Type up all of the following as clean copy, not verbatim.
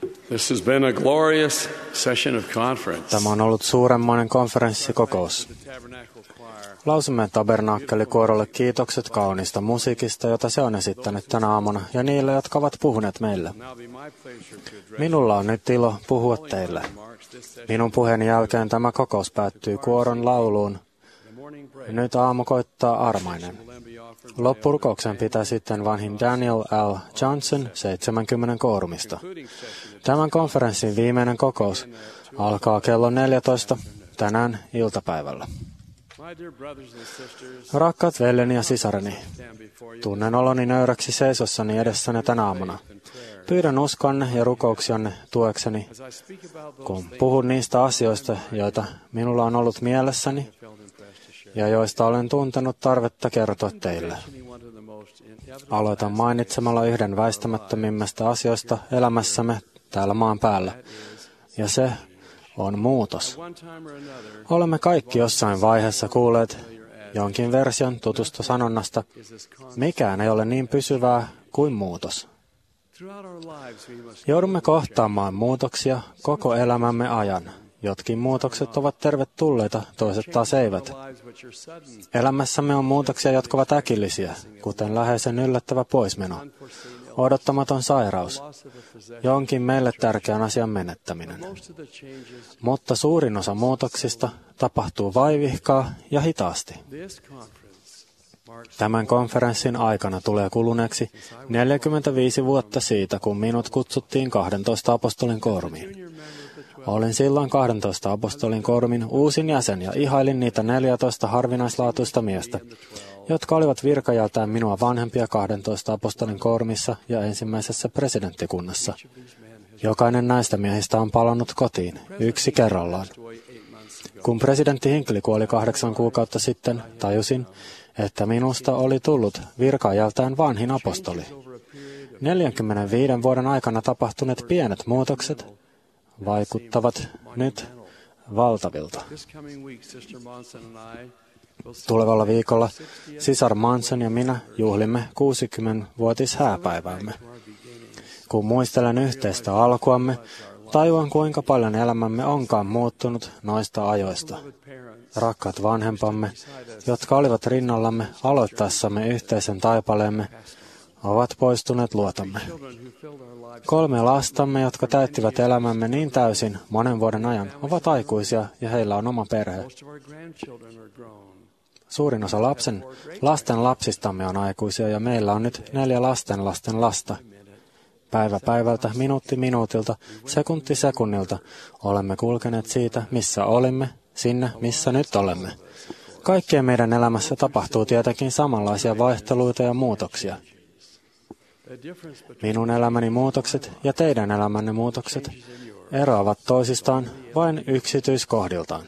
This has been a glorious session of conference. Tämä on ollut suuremmoinen konferenssikokous. Lausumme Tabernaakkeli-kuorolle kiitokset kauniista musiikista, jota se on esittänyt tänä aamuna, ja niille, jotka ovat puhuneet meille. Minulla on nyt ilo puhua teille. Minun puheeni jälkeen tämä kokous päättyy kuoron lauluun. Nyt aamu koittaa armainen. Loppurukouksen pitää sitten vanhin Daniel L. Johnson 70 koorumista. Tämän konferenssin viimeinen kokous alkaa kello 14 tänään iltapäivällä. Rakkaat veljeni ja sisareni, tunnen oloni nöyräksi seisossani edessäni tänä aamuna. Pyydän uskonne ja rukouksianne tuekseni, kun puhun niistä asioista, joita minulla on ollut mielessäni ja joista olen tuntenut tarvetta kertoa teille. Aloitan mainitsemalla yhden väistämättömimmistä asioista elämässämme täällä maan päällä, ja se on muutos. Olemme kaikki jossain vaiheessa kuulleet jonkin version tutusta sanonnasta, mikään ei ole niin pysyvää kuin muutos. Joudumme kohtaamaan muutoksia koko elämämme ajan. Jotkin muutokset ovat tervetulleita, toiset taas eivät. Elämässämme on muutoksia, jotka ovat äkillisiä, kuten läheisen yllättävä poismeno, odottamaton sairaus, jonkin meille tärkeän asian menettäminen. Mutta suurin osa muutoksista tapahtuu vaivihkaa ja hitaasti. Tämän konferenssin aikana tulee kuluneeksi 45 vuotta siitä, kun minut kutsuttiin 12 apostolin koorumiin. Olin silloin 12 apostolin koorumin uusin jäsen ja ihailin niitä 14 harvinaislaatuista miestä, jotka olivat virkajältään minua vanhempia 12 apostolin koorumissa ja ensimmäisessä presidenttikunnassa. Jokainen näistä miehistä on palannut kotiin, yksi kerrallaan. Kun presidentti Hinckley kuoli 8 kuukautta sitten, tajusin, että minusta oli tullut virkajältään vanhin apostoli. 45 vuoden aikana tapahtuneet pienet muutokset vaikuttavat nyt valtavilta. Tulevalla viikolla sisar Manson ja minä juhlimme 60-vuotishääpäiväämme. Kun muistelen yhteistä alkuamme, tajuan kuinka paljon elämämme onkaan muuttunut noista ajoista. Rakkaat vanhempamme, jotka olivat rinnallamme aloittaessamme yhteisen taipaleemme, ovat poistuneet luotamme. 3 lastamme, jotka täyttivät elämämme niin täysin monen vuoden ajan, ovat aikuisia ja heillä on oma perhe. Suurin osa lasten lapsistamme on aikuisia ja meillä on nyt 4 lasten lasta. Päivä päivältä, minuutti minuutilta, sekunti sekunnilta olemme kulkeneet siitä, missä olimme, sinne, missä nyt olemme. Kaikkien meidän elämässä tapahtuu tietenkin samanlaisia vaihteluita ja muutoksia. Minun elämäni muutokset ja teidän elämänne muutokset eroavat toisistaan vain yksityiskohdiltaan.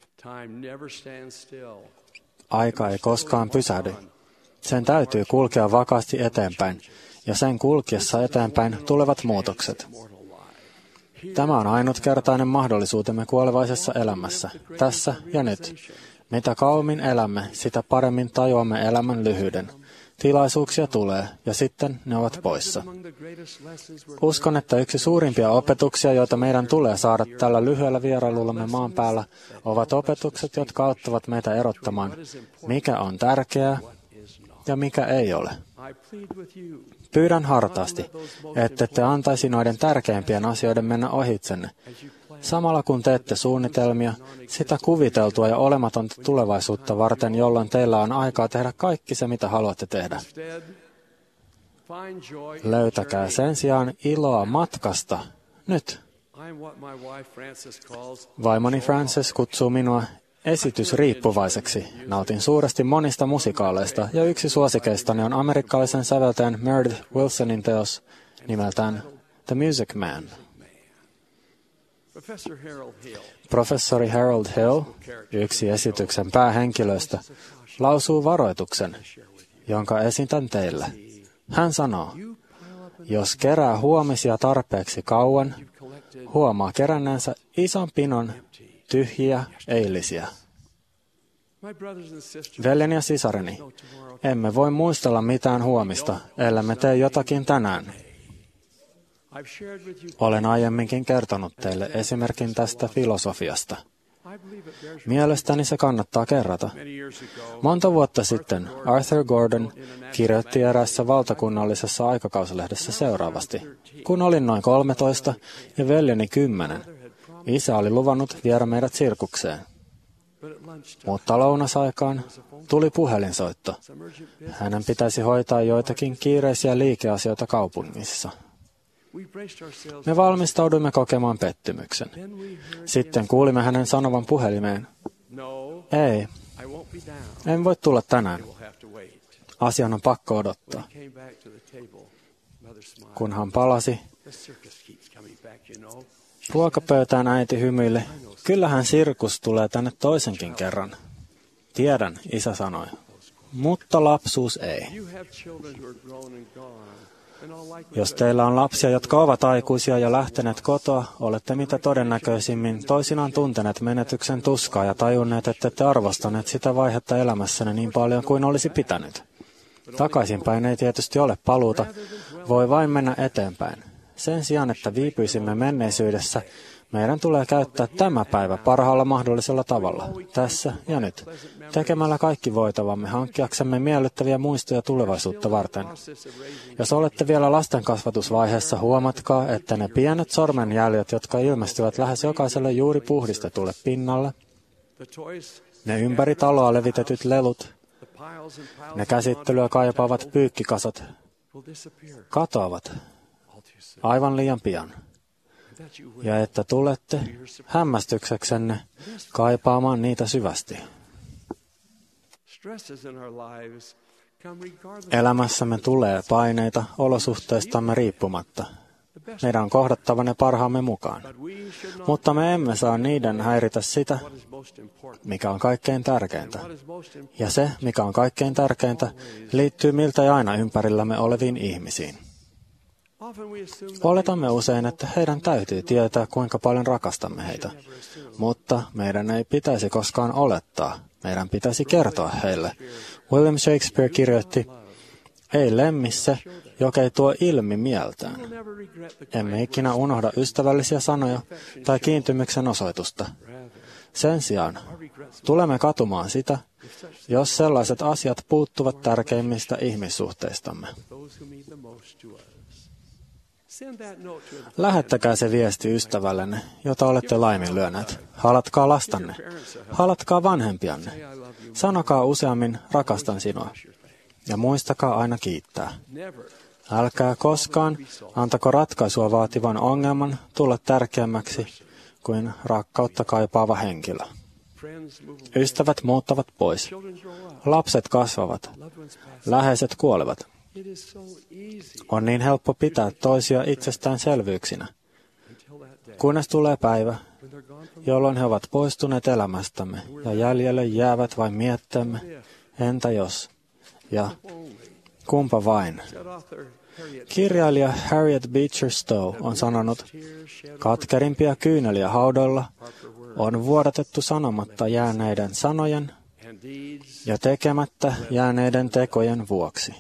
Aika ei koskaan pysähdy. Sen täytyy kulkea vakaasti eteenpäin, ja sen kulkiessa eteenpäin tulevat muutokset. Tämä on ainutkertainen mahdollisuutemme kuolevaisessa elämässä, tässä ja nyt. Mitä kauemmin elämme, sitä paremmin tajuamme elämän lyhyyden. Tilaisuuksia tulee, ja sitten ne ovat poissa. Uskon, että yksi suurimpia opetuksia, joita meidän tulee saada tällä lyhyellä vierailullamme maan päällä, ovat opetukset, jotka auttavat meitä erottamaan, mikä on tärkeää ja mikä ei ole. Pyydän hartaasti, että te antaisi noiden tärkeimpien asioiden mennä ohitsenne, samalla kun teette suunnitelmia, sitä kuviteltua ja olematonta tulevaisuutta varten, jolloin teillä on aikaa tehdä kaikki se, mitä haluatte tehdä. Löytäkää sen sijaan iloa matkasta nyt. Vaimoni Frances kutsuu minua esitysriippuvaiseksi. Nautin suuresti monista musikaaleista, ja yksi suosikeistani on amerikkalaisen säveltäjän Meredith Willsonin teos nimeltään The Music Man. Professori Harold Hill, yksi esityksen päähenkilöistä, lausuu varoituksen, jonka esitän teille. Hän sanoo, jos kerää huomisia tarpeeksi kauan, huomaa keränneensä ison pinon tyhjiä eilisiä. Veljeni ja sisareni, emme voi muistella mitään huomista, ellemme tee jotakin tänään. Olen aiemminkin kertonut teille esimerkin tästä filosofiasta. Mielestäni se kannattaa kerrata. Monta vuotta sitten Arthur Gordon kirjoitti eräässä valtakunnallisessa aikakauslehdessä seuraavasti. Kun olin noin 13 ja veljeni 10, isä oli luvannut viedä meidät sirkukseen. Mutta lounasaikaan tuli puhelinsoitto. Hänen pitäisi hoitaa joitakin kiireisiä liikeasioita kaupungissa. Me valmistauduimme kokemaan pettymyksen. Sitten kuulimme hänen sanovan puhelimeen, ei, en voi tulla tänään. Asian on pakko odottaa. Kun hän palasi, ruokapöytään äiti hymyili, kyllähän sirkus tulee tänne toisenkin kerran. Tiedän, isä sanoi, mutta lapsuus ei. Jos teillä on lapsia, jotka ovat aikuisia ja lähteneet kotoa, olette mitä todennäköisimmin toisinaan tunteneet menetyksen tuskaa ja tajunneet, että ette arvostaneet sitä vaihetta elämässänne niin paljon kuin olisi pitänyt. Takaisinpäin ei tietysti ole paluuta, voi vain mennä eteenpäin. Sen sijaan, että viipyisimme menneisyydessä, meidän tulee käyttää tämä päivä parhaalla mahdollisella tavalla, tässä ja nyt, tekemällä kaikki voitavamme hankkiaksemme miellyttäviä muistoja tulevaisuutta varten. Jos olette vielä lastenkasvatusvaiheessa, huomatkaa, että ne pienet sormenjäljet, jotka ilmestyvät lähes jokaiselle juuri puhdistetulle pinnalle, ne ympäri taloa levitetyt lelut, ne käsittelyä kaipaavat pyykkikasat, katoavat aivan liian pian. Ja että tulette hämmästykseksenne kaipaamaan niitä syvästi. Elämässämme tulee paineita olosuhteistamme riippumatta. Meidän on kohdattava ne parhaamme mukaan. Mutta me emme saa niiden häiritä sitä, mikä on kaikkein tärkeintä. Ja se, mikä on kaikkein tärkeintä, liittyy miltei aina ympärillämme oleviin ihmisiin. Oletamme usein, että heidän täytyy tietää, kuinka paljon rakastamme heitä. Mutta meidän ei pitäisi koskaan olettaa. Meidän pitäisi kertoa heille. William Shakespeare kirjoitti, ei lemmi se, joka ei tuo ilmi mieltään. Emme ikinä unohda ystävällisiä sanoja tai kiintymyksen osoitusta. Sen sijaan tulemme katumaan sitä, jos sellaiset asiat puuttuvat tärkeimmistä ihmissuhteistamme. Lähettäkää se viesti ystävällenne, jota olette laiminlyöneet. Halatkaa lastanne. Halatkaa vanhempianne. Sanokaa useammin, rakastan sinua. Ja muistakaa aina kiittää. Älkää koskaan antako ratkaisua vaativan ongelman tulla tärkeämmäksi kuin rakkautta kaipaava henkilö. Ystävät muuttavat pois. Lapset kasvavat. Läheiset kuolevat. On niin helppo pitää toisia itsestäänselvyyksinä, kunnes tulee päivä, jolloin he ovat poistuneet elämästämme ja jäljelle jäävät vain mietteemme, entä jos, ja kumpa vain. Kirjailija Harriet Beecher Stowe on sanonut, katkerimpia kyyneliä haudoilla on vuodatettu sanomatta jääneiden sanojen ja tekemättä jääneiden tekojen vuoksi.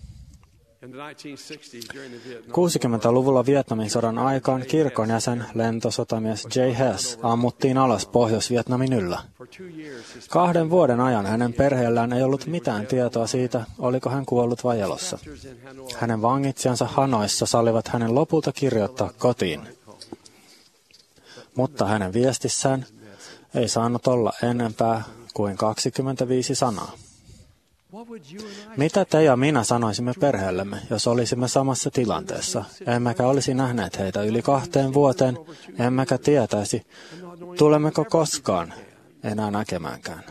60-luvulla Vietnamin sodan aikaan kirkon jäsen lentosotamies J. Hess ammuttiin alas Pohjois-Vietnamin yllä. 2 vuoden ajan hänen perheellään ei ollut mitään tietoa siitä, oliko hän kuollut vai elossa. Hänen vangitsijansa Hanoissa salivat hänen lopulta kirjoittaa kotiin. Mutta hänen viestissään ei saanut olla enempää kuin 25 sanaa. Mitä te ja minä sanoisimme perheellemme, jos olisimme samassa tilanteessa, emmekä olisi nähneet heitä yli 2 vuoteen, emmekä tietäisi, tulemmeko koskaan enää näkemäänkään.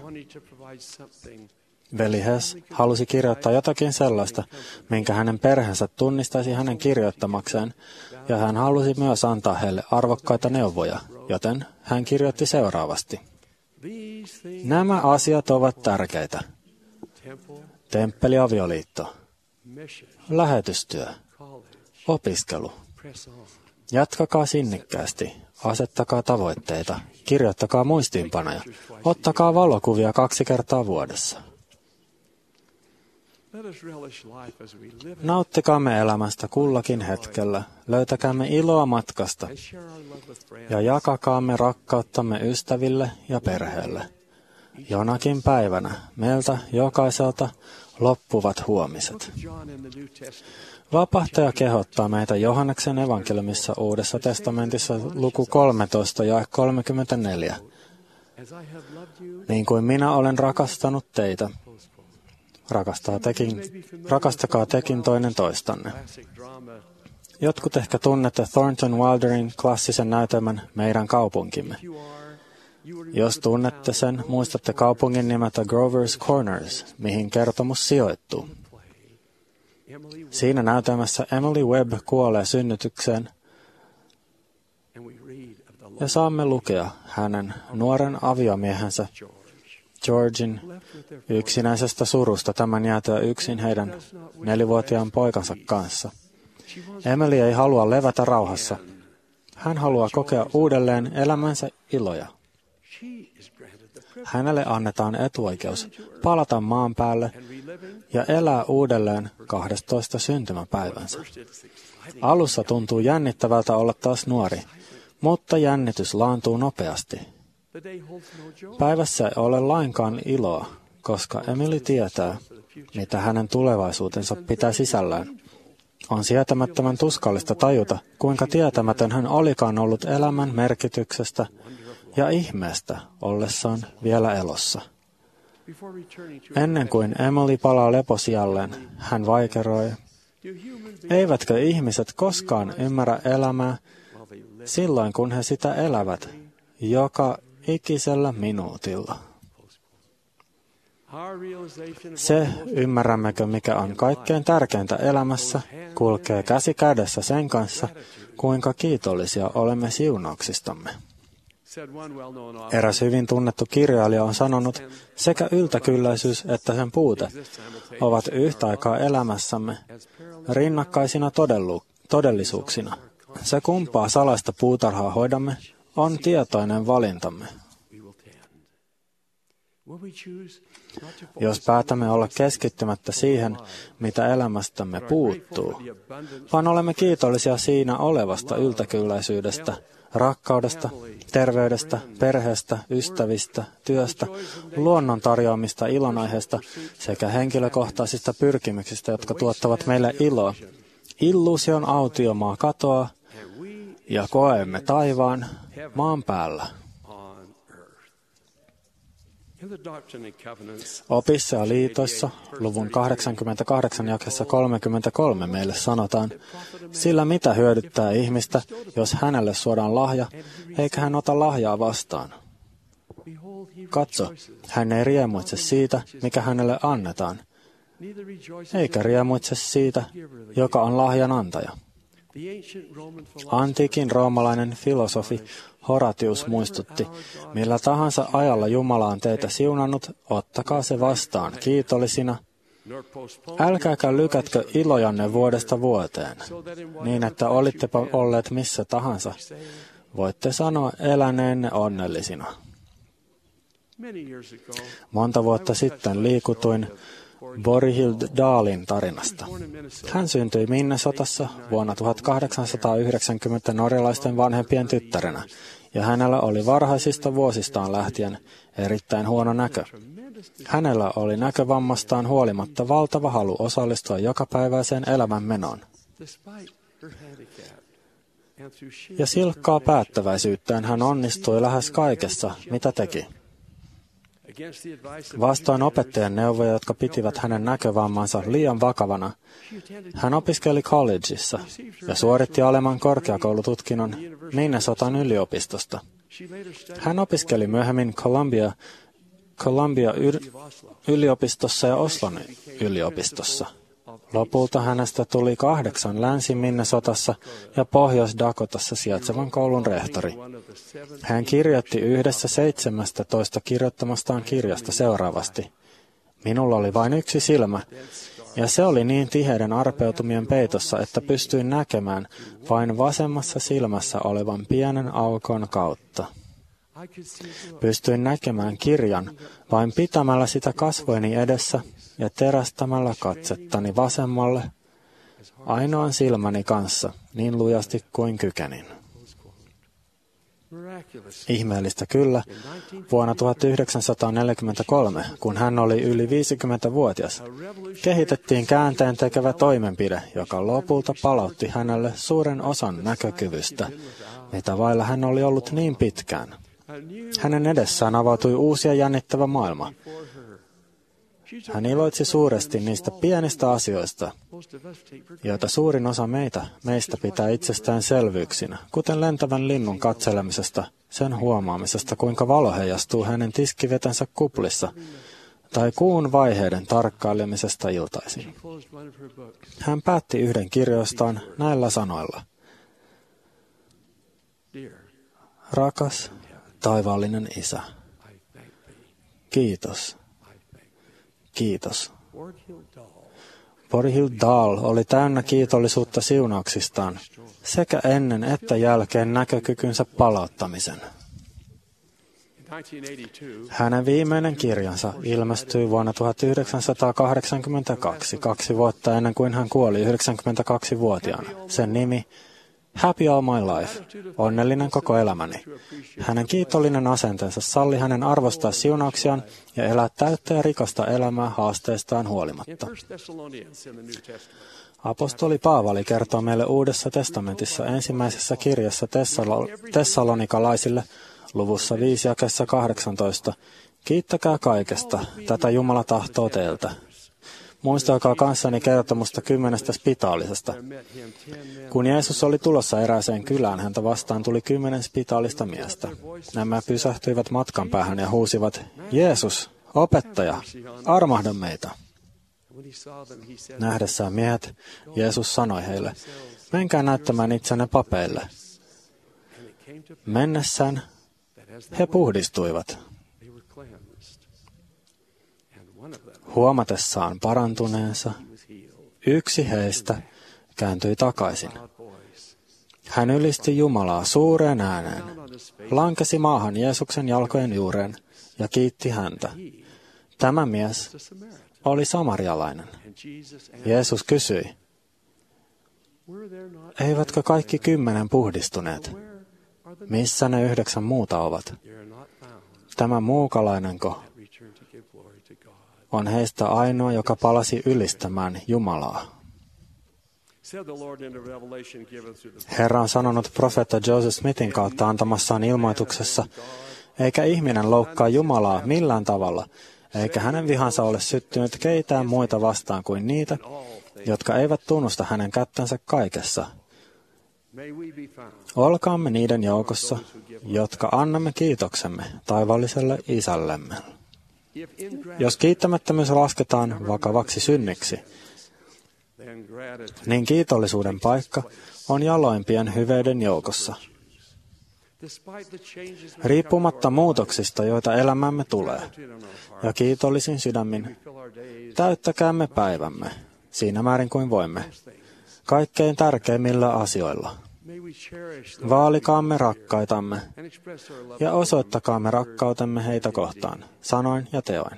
Veli Hess halusi kirjoittaa jotakin sellaista, minkä hänen perheensä tunnistaisi hänen kirjoittamakseen, ja hän halusi myös antaa heille arvokkaita neuvoja, joten hän kirjoitti seuraavasti. Nämä asiat ovat tärkeitä. Temppeliavioliitto, lähetystyö, opiskelu. Jatkakaa sinnikkäästi, asettakaa tavoitteita, kirjoittakaa muistiinpanoja, ottakaa valokuvia 2 kertaa vuodessa. Nauttikaamme elämästä kullakin hetkellä, löytäkäämme iloa matkasta ja jakakaamme rakkauttamme ystäville ja perheelle. Jonakin päivänä meiltä jokaiselta loppuvat huomiset. Vapahtaja kehottaa meitä Johanneksen evankeliumissa Uudessa testamentissa luku 13 ja 34. Niin kuin minä olen rakastanut teitä, rakastakaa tekin toinen toistanne. Jotkut ehkä tunnette Thornton Wilderin klassisen näytelmän Meidän kaupunkimme. Jos tunnette sen, muistatte kaupungin nimeltä Grover's Corners, mihin kertomus sijoittuu. Siinä näytelmässä Emily Webb kuolee synnytykseen ja saamme lukea hänen nuoren aviomiehensä Georgin yksinäisestä surusta tämän jäätyä yksin heidän 4-vuotiaan poikansa kanssa. Emily ei halua levätä rauhassa. Hän haluaa kokea uudelleen elämänsä iloja. Hänelle annetaan etuoikeus palata maan päälle ja elää uudelleen 12 syntymäpäivänsä. Alussa tuntuu jännittävältä olla taas nuori, mutta jännitys laantuu nopeasti. Päivässä ei ole lainkaan iloa, koska Emily tietää, mitä hänen tulevaisuutensa pitää sisällään. On sietämättömän tuskallista tajuta, kuinka tietämätön hän olikaan ollut elämän merkityksestä ja ihmeestä ollessaan vielä elossa. Ennen kuin Emily palaa leposijalleen, hän vaikeroi, eivätkö ihmiset koskaan ymmärrä elämää silloin, kun he sitä elävät, joka ikisellä minuutilla. Se, ymmärrämmekö mikä on kaikkein tärkeintä elämässä, kulkee käsi kädessä sen kanssa, kuinka kiitollisia olemme siunauksistamme. Eräs hyvin tunnettu kirjailija on sanonut, sekä yltäkylläisyys että sen puute ovat yhtä aikaa elämässämme rinnakkaisina todellisuuksina. Se kumpaa salaista puutarhaa hoidamme, on tietoinen valintamme. Jos päätämme olla keskittymättä siihen, mitä elämästämme puuttuu, vaan olemme kiitollisia siinä olevasta yltäkylläisyydestä, rakkaudesta, terveydestä, perheestä, ystävistä, työstä, luonnon tarjoamista ilonaiheesta sekä henkilökohtaisista pyrkimyksistä, jotka tuottavat meille iloa. Illuusion autiomaa katoaa ja koemme taivaan maan päällä. Opissa ja liitoissa, luvun 88 jakessa 33 meille sanotaan, sillä mitä hyödyttää ihmistä, jos hänelle suodaan lahja, eikä hän ota lahjaa vastaan. Katso, hän ei riemuitse siitä, mikä hänelle annetaan, eikä riemuitse siitä, joka on lahjan antaja. Antiikin roomalainen filosofi Horatius muistutti, millä tahansa ajalla Jumala on teitä siunannut, ottakaa se vastaan kiitollisina. Älkääkä lykätkö ilojanne vuodesta vuoteen, niin että olittepa olleet missä tahansa. Voitte sanoa eläneenne onnellisina. Monta vuotta sitten liikutuin Borihild Dahlin tarinasta. Hän syntyi Minnesotassa vuonna 1890 norjalaisten vanhempien tyttärenä, ja hänellä oli varhaisista vuosistaan lähtien erittäin huono näkö. Hänellä oli näkövammastaan huolimatta valtava halu osallistua jokapäiväiseen elämänmenoon. Ja silkkaa päättäväisyyttään hän onnistui lähes kaikessa, mitä teki. Vastoin opettajan neuvoja, jotka pitivät hänen näkövammansa liian vakavana, hän opiskeli collegeissa ja suoritti alemman korkeakoulututkinnon Minnesotan yliopistosta. Hän opiskeli myöhemmin Columbia yliopistossa ja Oslon yliopistossa. Lopulta hänestä tuli 8 Länsi-Minnesotassa ja Pohjois-Dakotassa sijaitsevan koulun rehtori. Hän kirjoitti yhdessä 17 kirjoittamastaan kirjasta seuraavasti. Minulla oli vain yksi silmä, ja se oli niin tiheiden arpeutumien peitossa, että pystyin näkemään vain vasemmassa silmässä olevan pienen aukon kautta. Pystyin näkemään kirjan vain pitämällä sitä kasvojeni edessä ja terästämällä katsettani vasemmalle ainoan silmäni kanssa niin lujasti kuin kykenin. Ihmeellistä kyllä, vuonna 1943, kun hän oli yli 50-vuotias, kehitettiin käänteen tekevä toimenpide, joka lopulta palautti hänelle suuren osan näkökyvystä, mitä vailla hän oli ollut niin pitkään. Hänen edessään avautui uusi ja jännittävä maailma. Hän iloitsi suuresti niistä pienistä asioista, joita suurin osa meistä pitää itsestäänselvyyksinä, kuten lentävän linnun katselemisesta, sen huomaamisesta, kuinka valo heijastuu hänen tiskivetensä kuplissa, tai kuun vaiheiden tarkkailemisesta iltaisin. Hän päätti yhden kirjoistaan näillä sanoilla. Rakas, taivaallinen Isä, kiitos. Kiitos. Borghild Dahl oli täynnä kiitollisuutta siunauksistaan sekä ennen että jälkeen näkökykynsä palauttamisen. Hänen viimeinen kirjansa ilmestyi vuonna 1982, 2 vuotta ennen kuin hän kuoli 92-vuotiaana. Sen nimi Happy All My Life, onnellinen koko elämäni. Hänen kiitollinen asenteensa salli hänen arvostaa siunauksiaan ja elää täyttä ja rikasta elämää haasteistaan huolimatta. Apostoli Paavali kertoo meille Uudessa testamentissa ensimmäisessä kirjassa tessalonikalaisille luvussa 5 jakeessa 18. Kiittäkää kaikesta, tätä Jumala tahtoo teiltä. Muistakaa kanssani kertomusta 10 spitaalisesta. Kun Jeesus oli tulossa erääseen kylään, häntä vastaan tuli 10 spitaalista miestä. Nämä pysähtyivät matkan päähän ja huusivat, Jeesus, opettaja, armahda meitä. Nähdessään miehet, Jeesus sanoi heille, menkää näyttämään itsenne papeille. Mennessään he puhdistuivat. Huomatessaan parantuneensa, yksi heistä kääntyi takaisin. Hän ylisti Jumalaa suureen ääneen, lankesi maahan Jeesuksen jalkojen juureen ja kiitti häntä. Tämä mies oli samarialainen. Jeesus kysyi, eivätkö kaikki 10 puhdistuneet? Missä ne 9 muuta ovat? Tämä muukalainenko on heistä ainoa, joka palasi ylistämään Jumalaa. Herra on sanonut profeetta Joseph Smithin kautta antamassaan ilmoituksessa, eikä ihminen loukkaa Jumalaa millään tavalla, eikä hänen vihansa ole syttynyt keitään muita vastaan kuin niitä, jotka eivät tunnusta hänen kättänsä kaikessa. Olkaamme niiden joukossa, jotka annamme kiitoksemme taivaalliselle Isällemme. Jos kiittämättömyys lasketaan vakavaksi synniksi, niin kiitollisuuden paikka on jaloimpien hyveiden joukossa. Riippumatta muutoksista, joita elämämme tulee, ja kiitollisin sydämin, täyttäkäämme päivämme, siinä määrin kuin voimme, kaikkein tärkeimmillä asioilla. Vaalikaamme rakkaitamme ja osoittakaamme rakkautemme heitä kohtaan, sanoin ja teoin.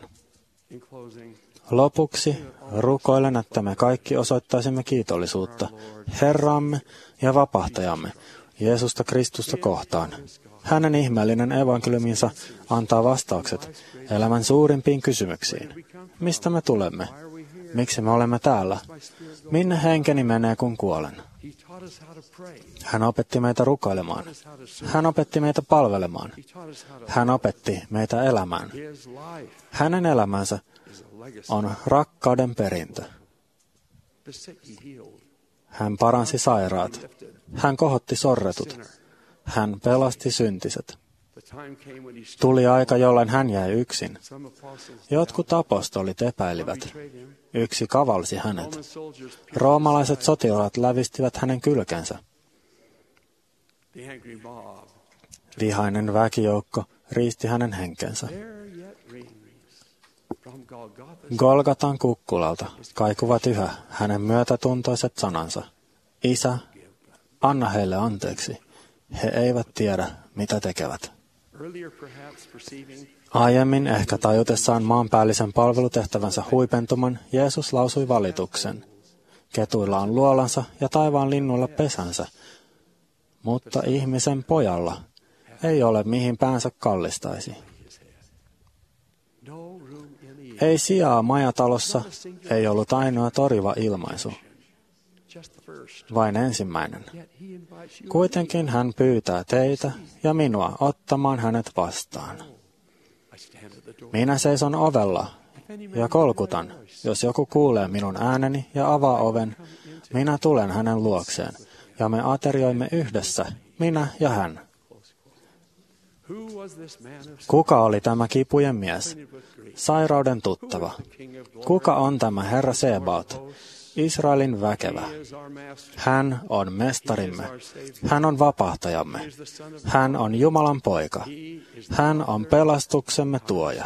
Lopuksi rukoilen, että me kaikki osoittaisimme kiitollisuutta Herraamme ja Vapahtajamme, Jeesusta Kristusta kohtaan. Hänen ihmeellinen evankeliuminsa antaa vastaukset elämän suurimpiin kysymyksiin. Mistä me tulemme? Miksi me olemme täällä? Minne henkeni menee, kun kuolen? Hän opetti meitä rukoilemaan. Hän opetti meitä palvelemaan. Hän opetti meitä elämään. Hänen elämänsä on rakkauden perintö. Hän paransi sairaat. Hän kohotti sorretut. Hän pelasti syntiset. Tuli aika, jolloin hän jäi yksin. Jotkut apostolit epäilivät. Yksi kavalsi hänet. Roomalaiset sotilaat lävistivät hänen kylkensä. Vihainen väkijoukko riisti hänen henkensä. Golgatan kukkulalta kaikuvat yhä hänen myötätuntoiset sanansa. Isä, anna heille anteeksi. He eivät tiedä, mitä tekevät. Aiemmin ehkä tajutessaan maanpäällisen palvelutehtävänsä huipentuman, Jeesus lausui valituksen. Ketuilla on luolansa ja taivaan linnuilla pesänsä, mutta ihmisen pojalla ei ole mihin päänsä kallistaisi. Ei sijaa majatalossa, ei ollut ainoa toriva ilmaisu, vain ensimmäinen. Kuitenkin hän pyytää teitä ja minua ottamaan hänet vastaan. Minä seison ovella ja kolkutan. Jos joku kuulee minun ääneni ja avaa oven, minä tulen hänen luokseen, ja me aterioimme yhdessä, minä ja hän. Kuka oli tämä kipujen mies? Sairauden tuttava. Kuka on tämä Herra Sebaot? Israelin väkevä. Hän on mestarimme. Hän on vapahtajamme. Hän on Jumalan poika. Hän on pelastuksemme tuoja.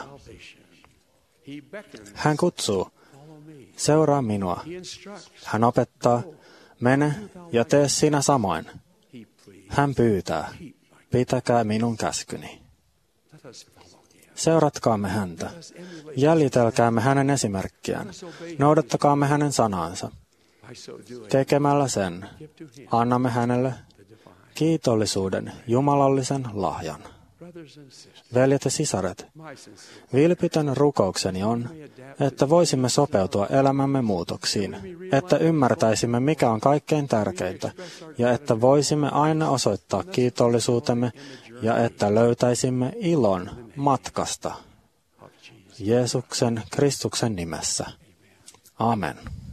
Hän kutsuu, seuraa minua. Hän opettaa, mene ja tee sinä samoin. Hän pyytää, pitäkää minun käskyni. Seuratkaamme häntä. Jäljitelkäämme hänen esimerkkiään. Noudattakaamme hänen sanansa. Tekemällä sen, annamme hänelle kiitollisuuden jumalallisen lahjan. Veljet ja sisaret, vilpitön rukoukseni on, että voisimme sopeutua elämämme muutoksiin, että ymmärtäisimme, mikä on kaikkein tärkeintä, ja että voisimme aina osoittaa kiitollisuutemme, ja että löytäisimme ilon matkasta Jeesuksen Kristuksen nimessä. Amen.